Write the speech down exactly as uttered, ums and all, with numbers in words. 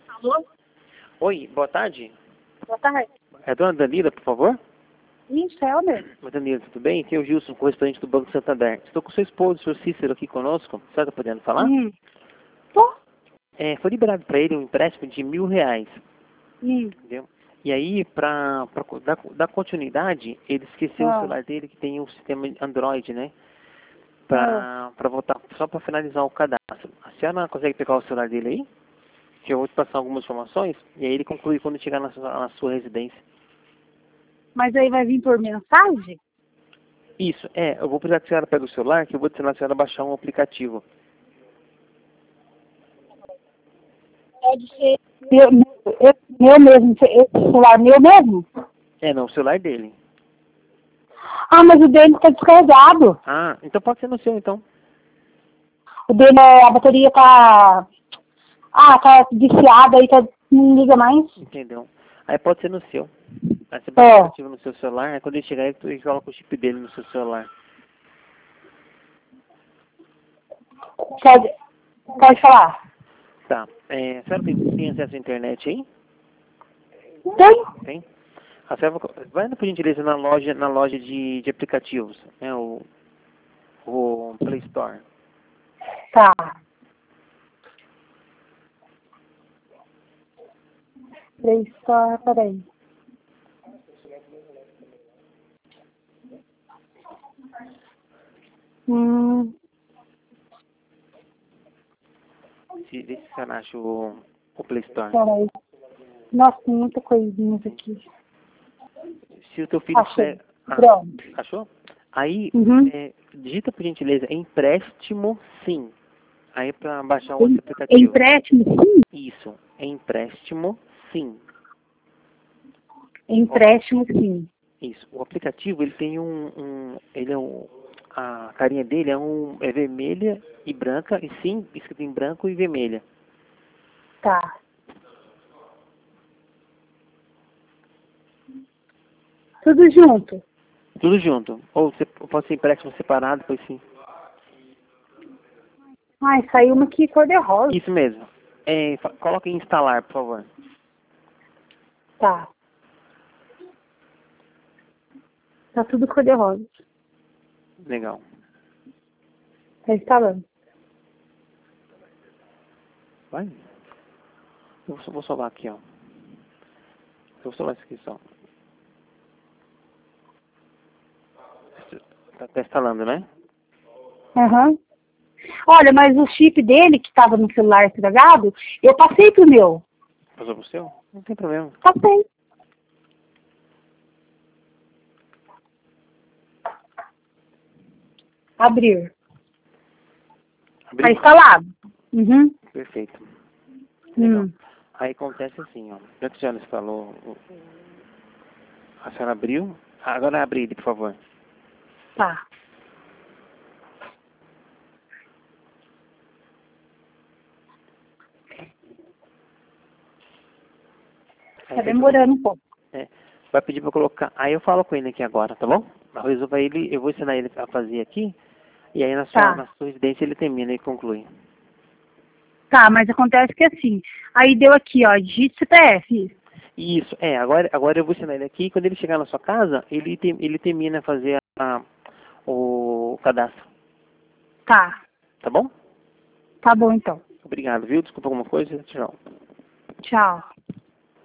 Alô? Oi, boa tarde. Boa tarde. É a dona Danila, por favor? Isso, é o mesmo. Mas Danila, tudo bem? Aqui é o Gilson, correspondente do Banco Santander. Estou com seu esposo, o senhor Cícero, aqui conosco. Você está podendo falar? Hum. Tô? É, foi liberado para ele um empréstimo de mil reais. Hum. Entendeu? E aí, para dar, dar continuidade, ele esqueceu o Ah. celular dele, que tem um sistema Android, né? Ah. Para voltar, só para finalizar o cadastro. A senhora consegue pegar o celular dele aí? Que eu vou te passar algumas informações, e aí ele conclui quando chegar na sua, na sua residência. Mas aí vai vir por mensagem? Isso, é, eu vou precisar que a senhora pegue o celular, que eu vou ensinar a senhora a baixar um aplicativo. Pode ser meu, meu, meu mesmo, esse celular meu mesmo? É, não, o celular dele. Ah, mas o dele está descarregado. Ah, então pode ser no seu, então. O dele, é- a bateria tá... Ah, tá viciada aí, tá, não liga mais. Entendeu? Aí pode ser no seu. Aí você baixa o É. aplicativo no seu celular, aí quando ele chegar, ele coloca o chip dele no seu celular. Pode, pode falar. Tá. É, a senhora tem, tem acesso à internet aí? Tem? Tem? A senhora vai, por gentileza, na loja, na loja de, de aplicativos, né? O, o Play Store. Tá. Play Store, peraí. Hum, Se, vê se a senhora acha o, o Play Store. peraí. Nossa, tem muita coisinha aqui. Se o teu filho Achei. tiver... Ah, Pronto. achou? Aí, Uhum. é, digita por gentileza, empréstimo sim. Aí para baixar o Em- outro aplicativo. Empréstimo, sim. Isso, empréstimo sim. Empréstimo, sim. Isso. O aplicativo, ele tem um, um ele é um, a carinha dele é um é vermelha e branca e sim escrito em branco e vermelha. Tá. Tudo junto. Tudo junto. Ou você pode ser empréstimo separado, pois sim. Ai, saiu uma aqui cor-de-rosa. Isso mesmo. É, fa- coloca em instalar, por favor. Tá. Tá tudo cor-de-rosa. Legal. Tá instalando. Vai. Eu vou, vou salvar aqui, ó. Eu vou salvar isso aqui só. Tá, tá instalando, né? Aham. Olha, mas o chip dele, que tava no celular estragado, eu passei pro meu. Passou pro seu? Não tem problema. Passei. Abrir. Abriu? Tá instalado. Uhum. Perfeito. Legal. Hum. Aí acontece assim, ó. Já que a senhora instalou, o- a senhora abriu. Agora abre ele, por favor. Tá. Aí Tá vai demorando um pouco. É, vai pedir pra colocar. Aí eu falo com ele aqui agora, tá bom? Eu resolvo ele, eu vou ensinar ele a fazer aqui. E aí na sua, Tá. na sua residência ele termina e conclui. Tá, mas acontece que assim, aí deu aqui, ó, digite C P F. Isso, é, agora, agora eu vou ensinar ele aqui. Quando ele chegar na sua casa, ele, tem, ele termina a fazer a, o cadastro. Tá. Tá bom? Tá bom então. Obrigado, viu? Desculpa alguma coisa. Tchau. Tchau.